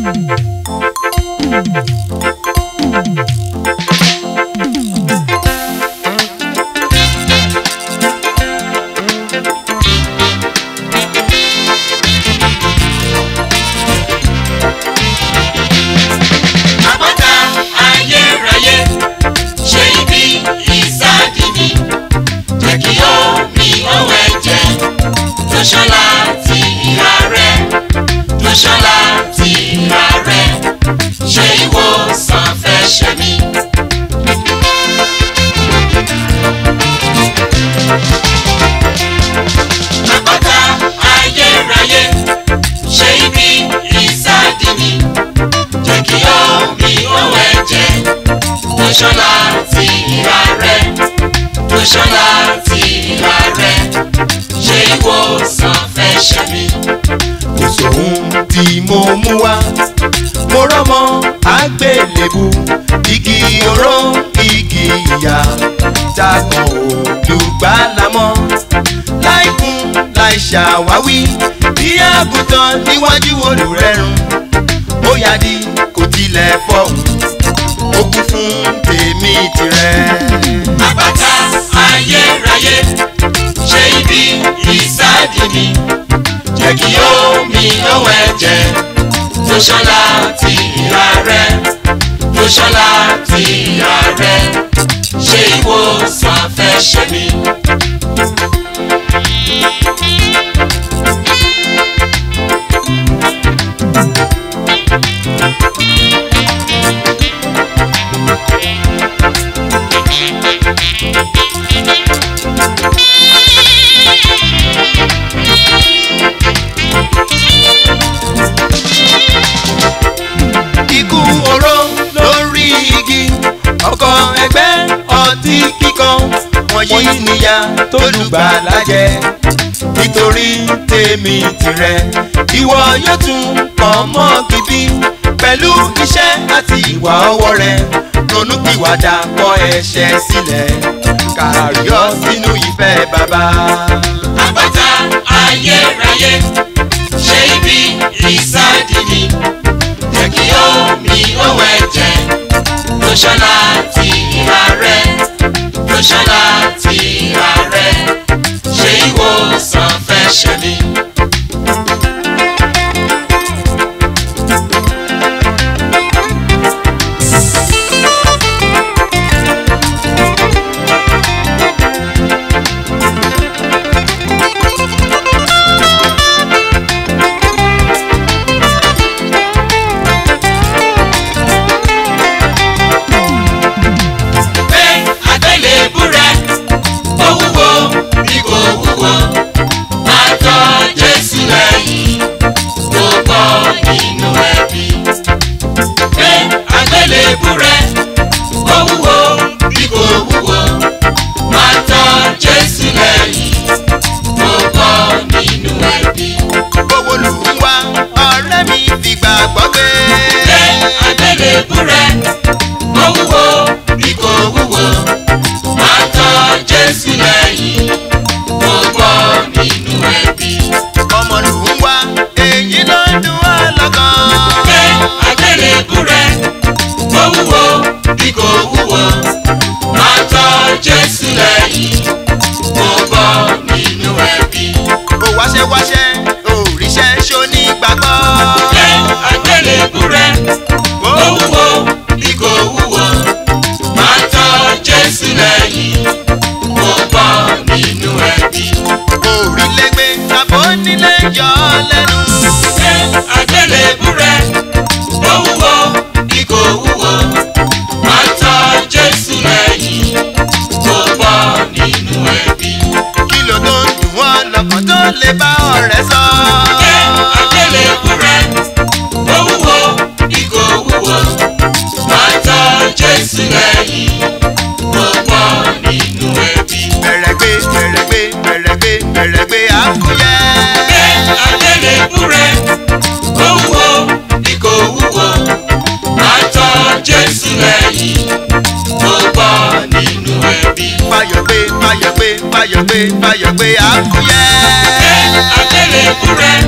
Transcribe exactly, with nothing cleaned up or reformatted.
Ṣàwáwí bí àgùntàn níwájú olùrẹ́rùn ó yádi kò tilẹ̀ fọ̀hún ó kú fún tèmi tirẹ̀. Àpáta ayérayé ṣe ibi ìsádi mi jẹ́ kí omi lọ́wọ́ ẹ̀jẹ̀ tó ṣàn láti ìhà rẹ̀ tó ṣàn láti ìhà rẹ̀ ṣe ìwòsàn fẹ́ṣẹ̀ mi. Ikú oró lórí igi ọkọ ẹgbẹ́ ọtí kíkan wọ̀nyí níyà tó lùgbàlà jẹ nítorí tèmi tìrẹ ìwọ yóò tún ọmọ bíbí pẹ̀lú iṣẹ́ àti ìwà ọwọ́ rẹ ronúpìwàdà kọ̀ ẹ̀ṣẹ̀ sílẹ̀ kàríọ́ sínú ìfẹ́ bàbá. Àpáta ayérayé ṣe ibi ìsádi mi jẹ́ kí omi lọ́wọ́ ẹ̀jẹ̀ tó ṣàn láti ìhà rẹ̀ tó ṣàn láti ìhà rẹ̀ ṣe ìwòsàn fẹ́ṣẹ̀ mi. Fàyọ̀gbé fàyọ̀gbé àkúyẹ́. Ẹ àgbélébùú rẹ̀